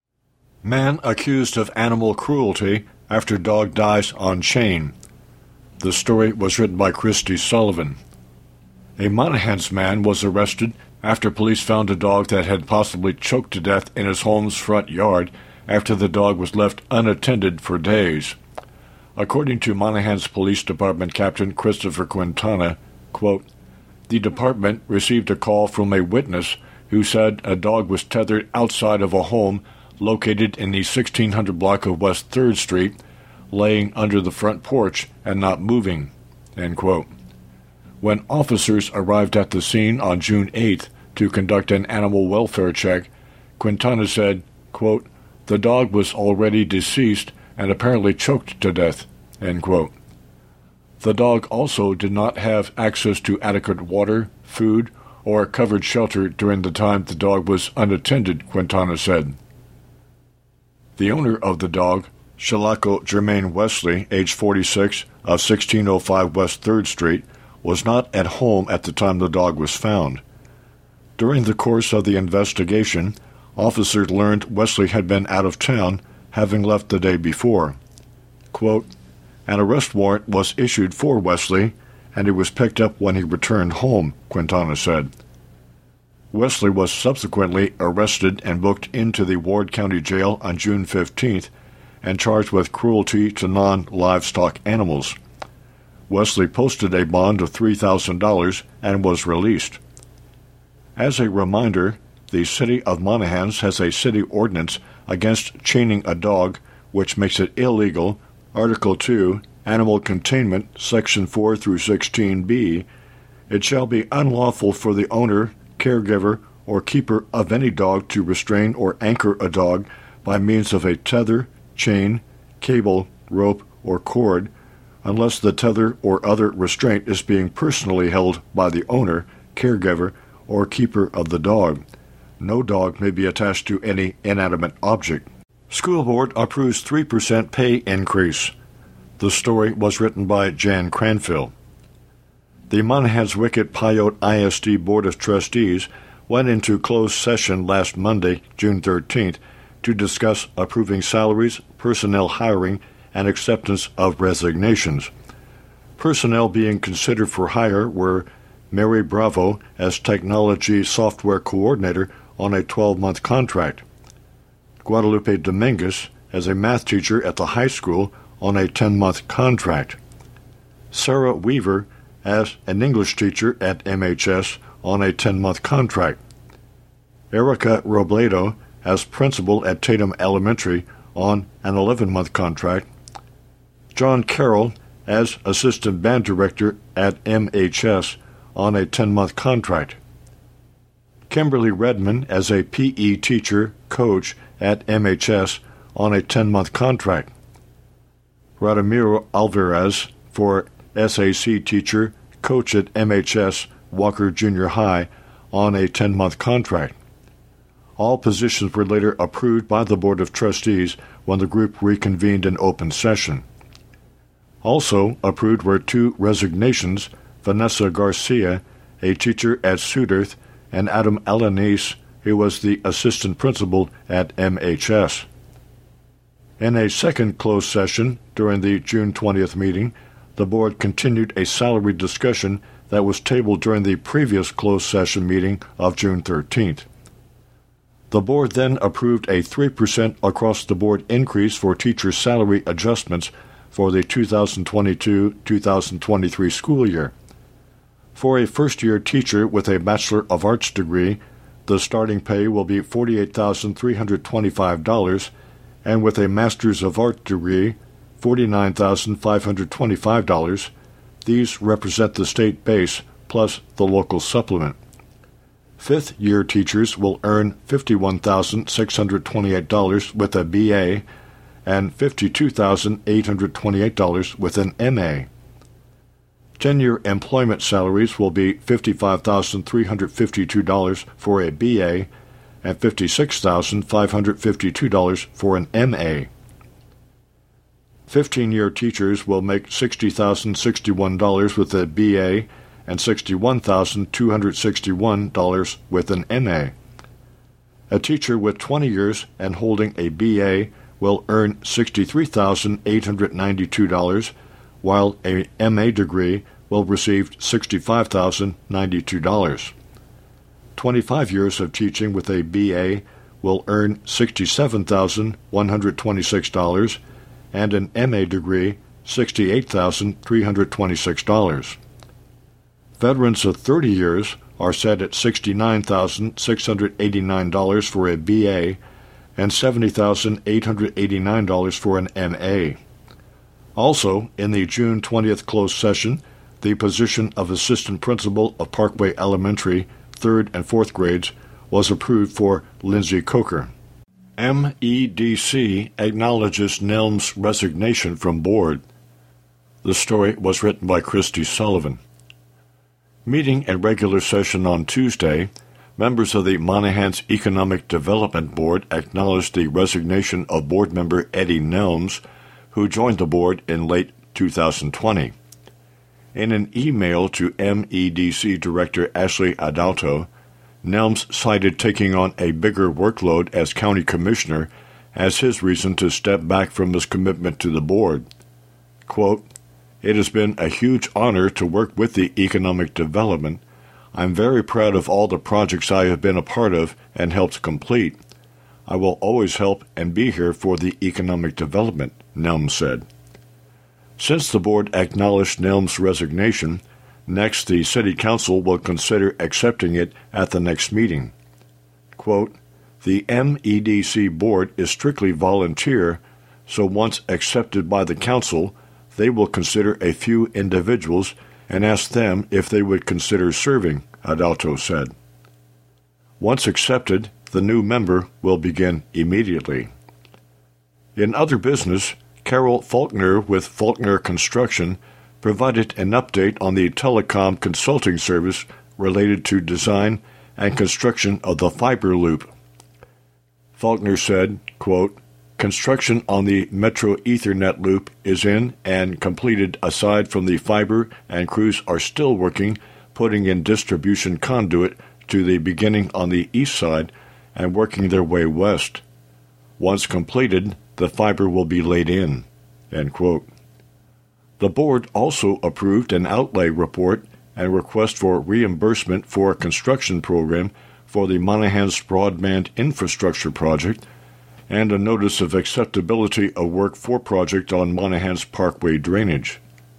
Man accused of animal cruelty after dog dies on chain. The story was written by Christy Sullivan. A Monahans man was arrested after police found a dog that had possibly choked to death in his home's front yard after the dog was left unattended for days. According to Monahans Police Department Captain Christopher Quintana, quote, the department received a call from a witness who said a dog was tethered outside of a home located in the sixteen hundred block of West third Street, laying under the front porch and not moving, end quote. When officers arrived at the scene on June eighth to conduct an animal welfare check, Quintana said, quote, the dog was already deceased and apparently choked to death, end quote. The dog also did not have access to adequate water, food, or covered shelter during the time the dog was unattended, Quintana said. The owner of the dog, Shalako Jermaine Wesley, age forty-six, of sixteen oh five West third Street, was not at home at the time the dog was found. During the course of the investigation, officers learned Wesley had been out of town, having left the day before. Quote, an arrest warrant was issued for Wesley, and he was picked up when he returned home, Quintana said. Wesley was subsequently arrested and booked into the Ward County Jail on June fifteenth and charged with cruelty to non-livestock animals. Wesley posted a bond of three thousand dollars and was released. As a reminder, the City of Monahans has a city ordinance against chaining a dog, which makes it illegal, Article two, Animal Containment, Section four through sixteen B. It shall be unlawful for the owner, caregiver, or keeper of any dog to restrain or anchor a dog by means of a tether, chain, cable, rope, or cord, unless the tether or other restraint is being personally held by the owner, caregiver, or keeper of the dog. No dog may be attached to any inanimate object. School Board approves three percent pay increase. The story was written by Jan Cranfield. The Monahans-Wickett Pyote I S D Board of Trustees went into closed session last Monday, June thirteenth, to discuss approving salaries, personnel hiring, and acceptance of resignations. Personnel being considered for hire were Mary Bravo as Technology Software Coordinator on a twelve-month contract, Guadalupe Dominguez as a math teacher at the high school on a ten-month contract, Sarah Weaver as an English teacher at M H S on a ten-month contract, Erica Robledo as principal at Tatum Elementary on an eleven-month contract, John Carroll as assistant band director at M H S on a ten-month contract, Kimberly Redmond as a P E teacher coach at M H S on a ten-month contract, Radamiro Alvarez for S A C teacher coach at M H S Walker Junior High on a ten-month contract. All positions were later approved by the Board of Trustees when the group reconvened in open session. Also approved were two resignations Vanessa Garcia, a teacher at Suderth, and Adam Alanis, who was the assistant principal at M H S. In a second closed session during the June twentieth meeting, the board continued a salary discussion that was tabled during the previous closed session meeting of June thirteenth. The board then approved a three percent across-the-board increase for teacher salary adjustments for the two thousand twenty-two to two thousand twenty-three school year. For a first-year teacher with a Bachelor of Arts degree, the starting pay will be forty-eight thousand three hundred twenty-five dollars, and with a Master's of Arts degree, forty-nine thousand five hundred twenty-five dollars. These represent the state base plus the local supplement. Fifth-year teachers will earn fifty-one thousand six hundred twenty-eight dollars with a B A and fifty-two thousand eight hundred twenty-eight dollars with an M A. Ten-year employment salaries will be fifty-five thousand three hundred fifty-two dollars for a B A and fifty-six thousand five hundred fifty-two dollars for an M A. Fifteen-year teachers will make sixty thousand sixty-one dollars with a B A and sixty-one thousand two hundred sixty-one dollars with an M A. A teacher with twenty years and holding a B A will earn sixty-three thousand eight hundred ninety-two dollars, while a M A degree will receive sixty-five thousand ninety-two dollars. twenty-five years of teaching with a B A will earn sixty-seven thousand one hundred twenty-six dollars, and an M A degree, sixty-eight thousand three hundred twenty-six dollars. Veterans of thirty years are set at sixty-nine thousand six hundred eighty-nine dollars for a B A and seventy thousand eight hundred eighty-nine dollars for an M A. Also, in the June twentieth closed session, the position of Assistant Principal of Parkway Elementary, third and fourth grades, was approved for Lindsay Coker. M E D C acknowledges Nelm's resignation from board. The story was written by Christy Sullivan. Meeting in regular session on Tuesday, members of the Monahans Economic Development Board acknowledged the resignation of board member Eddie Nelms, who joined the board in late two thousand twenty. In an email to M E D C Director Ashley Adalto, Nelms cited taking on a bigger workload as county commissioner as his reason to step back from his commitment to the board. Quote, "It has been a huge honor to work with the economic development. I'm very proud of all the projects I have been a part of and helped complete. I will always help and be here for the economic development," Nelms said. Since the board acknowledged Nelms' resignation, next the City Council will consider accepting it at the next meeting. Quote, "The M E D C board is strictly volunteer, so once accepted by the Council, they will consider a few individuals and ask them if they would consider serving," Adalto said. Once accepted, the new member will begin immediately. In other business, Carol Faulkner with Faulkner Construction provided an update on the telecom consulting service related to design and construction of the fiber loop. Faulkner said, quote, "Construction on the Metro Ethernet loop is in and completed aside from the fiber, and crews are still working, putting in distribution conduit to the beginning on the east side and working their way west. Once completed, the fiber will be laid in." End quote. The board also approved an outlay report and request for reimbursement for a construction program for the Monahans Broadband Infrastructure Project and a notice of acceptability of work for project on Monahans Parkway drainage.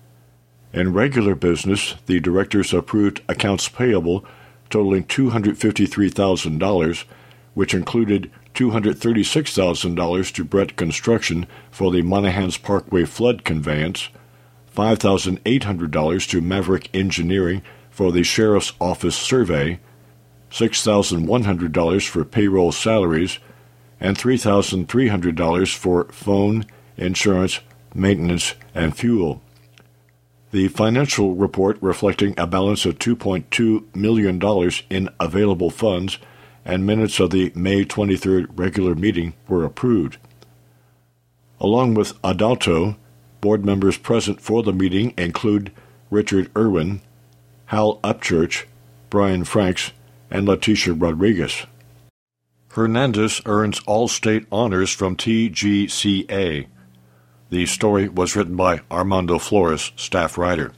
In regular business, the directors approved accounts payable totaling two hundred fifty-three thousand dollars, which included two hundred thirty-six thousand dollars to Brett Construction for the Monahans Parkway flood conveyance, five thousand eight hundred dollars to Maverick Engineering for the Sheriff's Office survey, six thousand one hundred dollars for payroll salaries, and three thousand three hundred dollars for phone, insurance, maintenance, and fuel. The financial report reflecting a balance of two point two million dollars in available funds and minutes of the May twenty-third regular meeting were approved. Along with Adalto, board members present for the meeting include Richard Irwin, Hal Upchurch, Brian Franks, and Leticia Rodriguez. Hernandez earns All-State honors from T G C A. The story was written by Armando Flores, staff writer.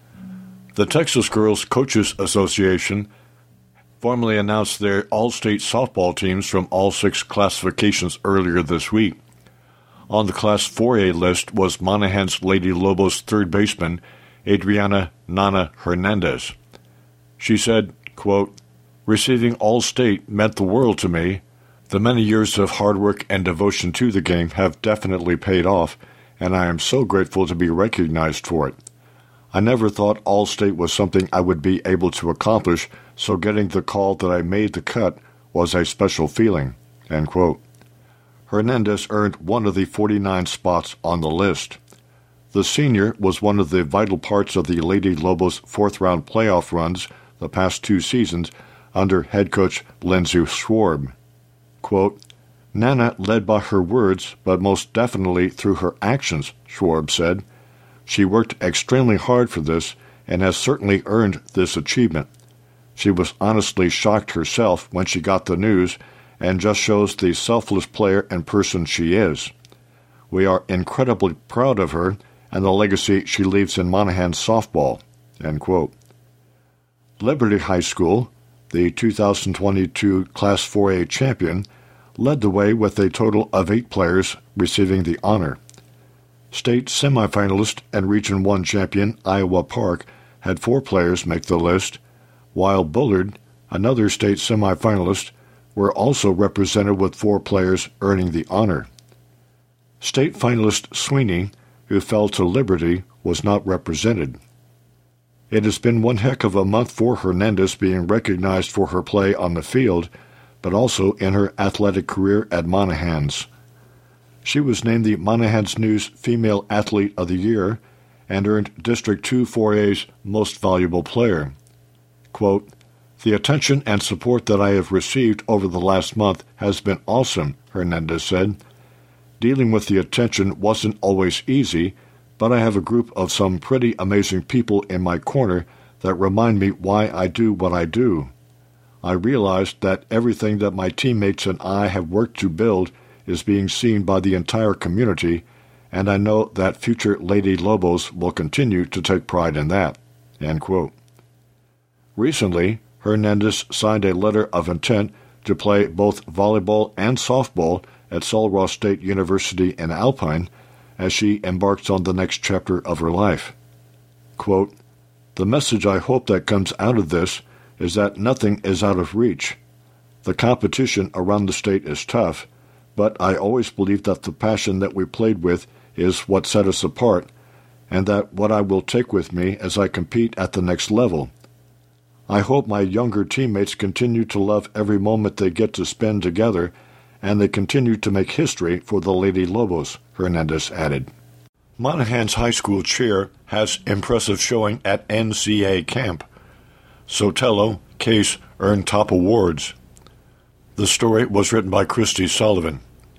The Texas Girls Coaches Association formally announced their All-State softball teams from all six classifications earlier this week. On the Class four A list was Monahans Lady Lobos third baseman Adriana Nana Hernandez. She said, quote, "Receiving All-State meant the world to me. The many years of hard work and devotion to the game have definitely paid off, and I am so grateful to be recognized for it. I never thought All-State was something I would be able to accomplish, so getting the call that I made the cut was a special feeling." End quote. Hernandez earned one of the forty-nine spots on the list. The senior was one of the vital parts of the Lady Lobos fourth-round playoff runs the past two seasons under head coach Lindsay Schwarb. Quote, "Nana led by her words, but most definitely through her actions," Schwarb said. "She worked extremely hard for this and has certainly earned this achievement. She was honestly shocked herself when she got the news and just shows the selfless player and person she is. We are incredibly proud of her and the legacy she leaves in Monaghan softball." End quote. Liberty High School, the two thousand twenty-two Class four A champion, led the way with a total of eight players receiving the honor. State semifinalist and Region one champion Iowa Park had four players make the list, while Bullard, another state semifinalist, were also represented with four players earning the honor. State finalist Sweeney, who fell to Liberty, was not represented. It has been one heck of a month for Hernandez, being recognized for her play on the field, but also in her athletic career at Monahans. She was named the Monahans News Female Athlete of the Year and earned District two four A's Most Valuable Player. Quote, "The attention and support that I have received over the last month has been awesome," Hernandez said. "Dealing with the attention wasn't always easy, but I have a group of some pretty amazing people in my corner that remind me why I do what I do. I realized that everything that my teammates and I have worked to build is being seen by the entire community, and I know that future Lady Lobos will continue to take pride in that." End quote. Recently, Hernandez signed a letter of intent to play both volleyball and softball at Sul Ross State University in Alpine as she embarks on the next chapter of her life. Quote, "The message I hope that comes out of this is that nothing is out of reach. The competition around the state is tough, but I always believe that the passion that we played with is what set us apart, and that what I will take with me as I compete at the next level. I hope my younger teammates continue to love every moment they get to spend together, and they continue to make history for the Lady Lobos," Hernandez added. Monahans High School cheer has impressive showing at N C A camp. Sotelo Case earned top awards. The story was written by Christy Sullivan.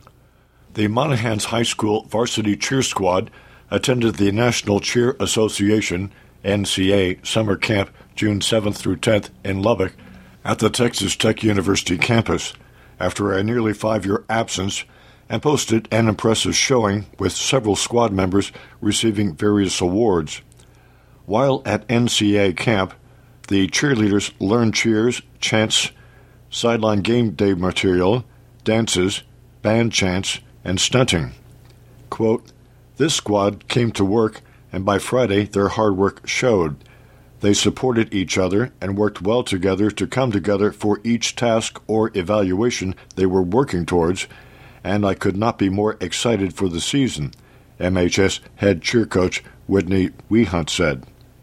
The Monahans High School varsity cheer squad attended the National Cheer Association N C A summer camp June seventh through tenth in Lubbock at the Texas Tech University campus after a nearly five-year absence, and posted an impressive showing with several squad members receiving various awards. While at N C A camp, the cheerleaders learned cheers, chants, sideline game day material, dances, band chants, and stunting. Quote, "This squad came to work, and by Friday their hard work showed. They supported each other and worked well together to come together for each task or evaluation they were working towards, and I could not be more excited for the season," M H S head cheer coach Whitney Wehunt said.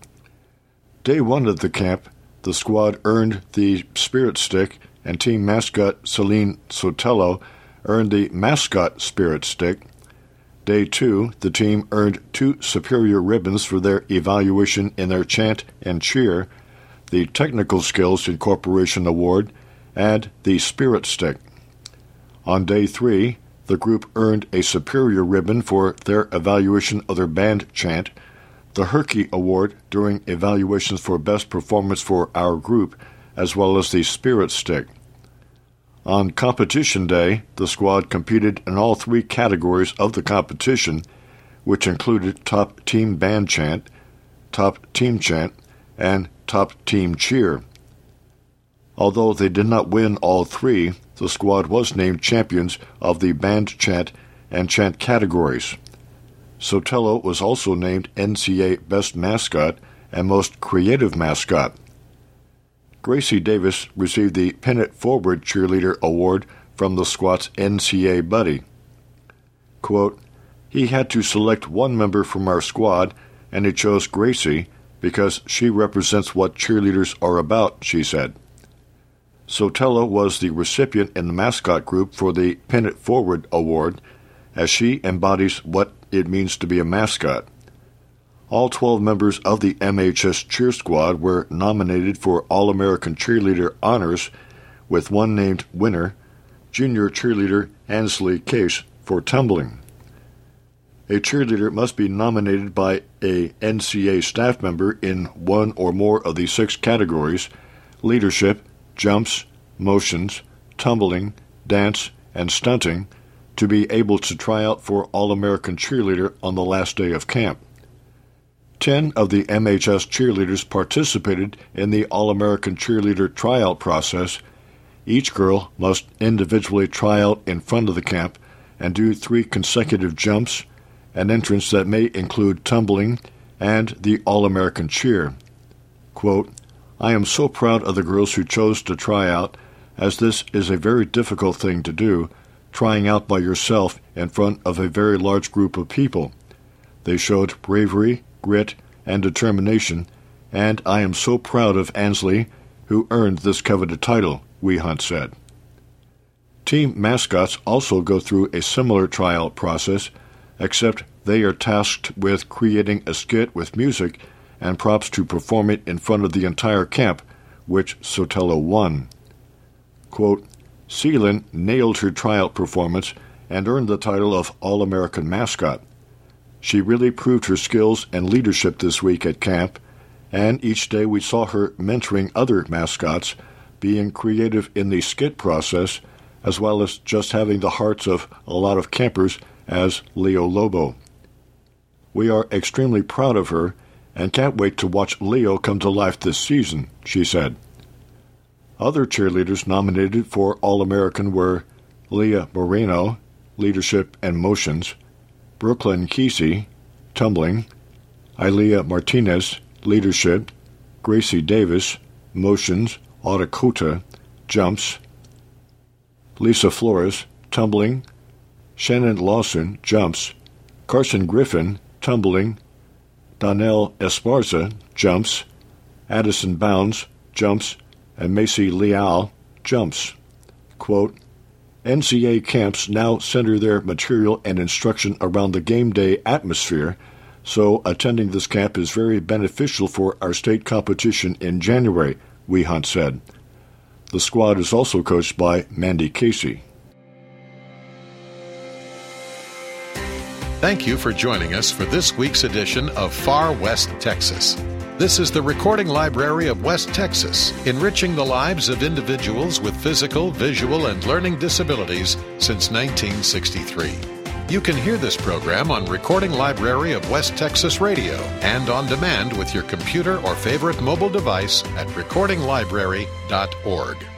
Day one of the camp, the squad earned the Spirit Stick, and team mascot Celine Sotelo earned the Mascot Spirit Stick. Day two, the team earned two superior ribbons for their evaluation in their chant and cheer, the Technical Skills Incorporation Award, and the Spirit Stick. On day three, the group earned a superior ribbon for their evaluation of their band chant, the Herky Award during evaluations for best performance for our group, as well as the Spirit Stick. On competition day, the squad competed in all three categories of the competition, which included Top Team Band Chant, Top Team Chant, and Top Team Cheer. Although they did not win all three, the squad was named champions of the Band Chant and Chant categories. Sotelo was also named N C A Best Mascot and Most Creative Mascot. Gracie Davis received the Pin It Forward Cheerleader Award from the squad's N C A buddy. Quote, "He had to select one member from our squad, and he chose Gracie because she represents what cheerleaders are about," she said. Sotelo was the recipient in the mascot group for the Pin It Forward Award, as she embodies what it means to be a mascot. All twelve members of the M H S Cheer Squad were nominated for All-American Cheerleader honors, with one named winner, junior cheerleader Ansley Case, for tumbling. A cheerleader must be nominated by a N C A staff member in one or more of the six categories: leadership, jumps, motions, tumbling, dance, and stunting, to be able to try out for All-American Cheerleader on the last day of camp. Ten of the M H S cheerleaders participated in the All-American Cheerleader tryout process. Each girl must individually try out in front of the camp and do three consecutive jumps, an entrance that may include tumbling, and the All-American Cheer. Quote, "I am so proud of the girls who chose to try out, as this is a very difficult thing to do, trying out by yourself in front of a very large group of people. They showed bravery, grit, and determination, and I am so proud of Ansley, who earned this coveted title," Wehunt said. Team mascots also go through a similar tryout process, except they are tasked with creating a skit with music and props to perform it in front of the entire camp, which Sotelo won. Quote, "Seelan nailed her tryout performance and earned the title of All-American Mascot. She really proved her skills and leadership this week at camp, and each day we saw her mentoring other mascots, being creative in the skit process, as well as just having the hearts of a lot of campers as Leo Lobo. We are extremely proud of her and can't wait to watch Leo come to life this season," she said. Other cheerleaders nominated for All-American were Leah Moreno, Leadership and Motions, Brooklyn Kesey, Tumbling, Ilea Martinez, Leadership, Gracie Davis, Motions, Autakota, Jumps, Lisa Flores, Tumbling, Shannon Lawson, Jumps, Carson Griffin, Tumbling, Donnell Esparza, Jumps, Addison Bounds, Jumps, and Macy Leal, Jumps. Quote, "N C A camps now center their material and instruction around the game day atmosphere, so attending this camp is very beneficial for our state competition in January," Wehunt said. The squad is also coached by Mandy Casey. Thank you for joining us for this week's edition of Far West Texas. This is the Recording Library of West Texas, enriching the lives of individuals with physical, visual, and learning disabilities since nineteen sixty-three. You can hear this program on Recording Library of West Texas Radio and on demand with your computer or favorite mobile device at recording library dot org.